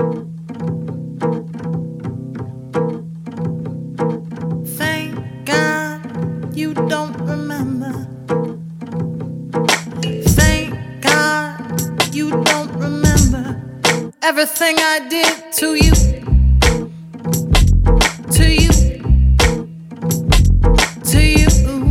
Thank God you don't remember. Thank God you don't remember everything I did to you. To you. To you.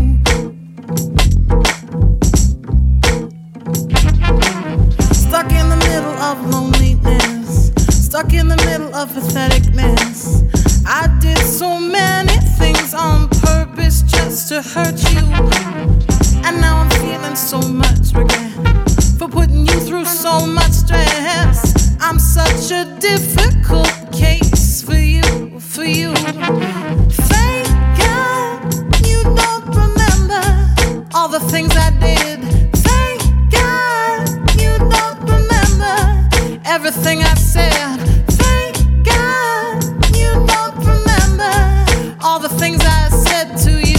Stuck in the middle of loneliness, stuck in the middle of patheticness. I did so many things on purpose just to hurt you, and now I'm feeling so much regret for putting you through so much stress. I'm such a difficult case for you, for you. Thank God you don't remember all the things I did. Thank God you don't remember everything I said. Thank God you don't remember all the things I said to you.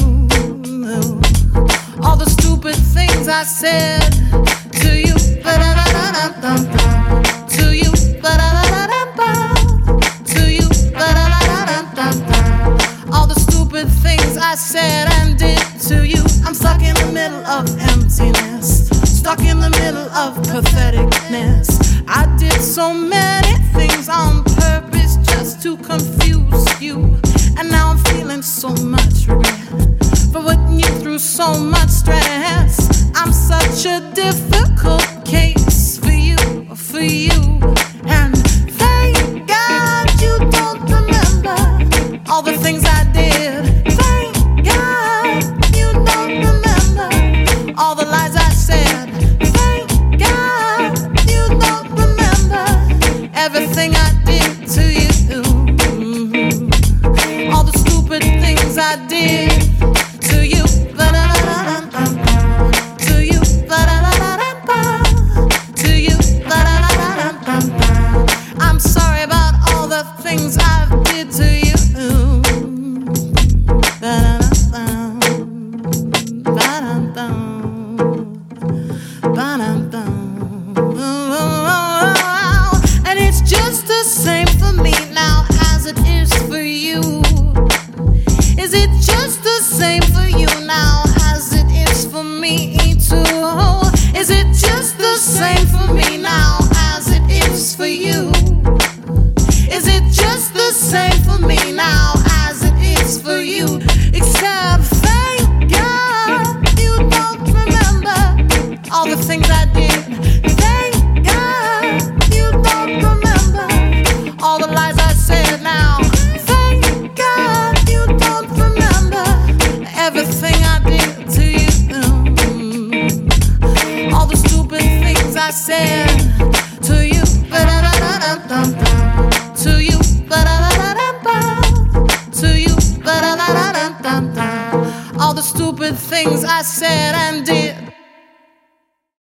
All the stupid things I said to you. To you. To you. All the stupid things I said and did to you. I'm stuck in the middle of emptiness, stuck in the middle of patheticness. I did so many things on purpose just to confuse you, and now I'm feeling so much regret for putting you through so much stress. I'm such a difficult case for you, for you. And thank God you don't remember all the things I did. Thank God you don't remember all the lies I said. Thank God you don't remember everything I did to you. All the stupid things I did to you. To you. To you. I'm sorry about all the things I did to you. And it's just the same for me now as it is for you. Is it just the same for you now as it is for me too? Is it just the same for me now as it is for you? Is it just the same for me now as it is for you? Except thank God you don't remember all the things I did. Thank God you don't remember all the lies I said now. Thank God you don't remember everything I did to you. All the stupid things I said to you. To you. To you. All the stupid things I said and did.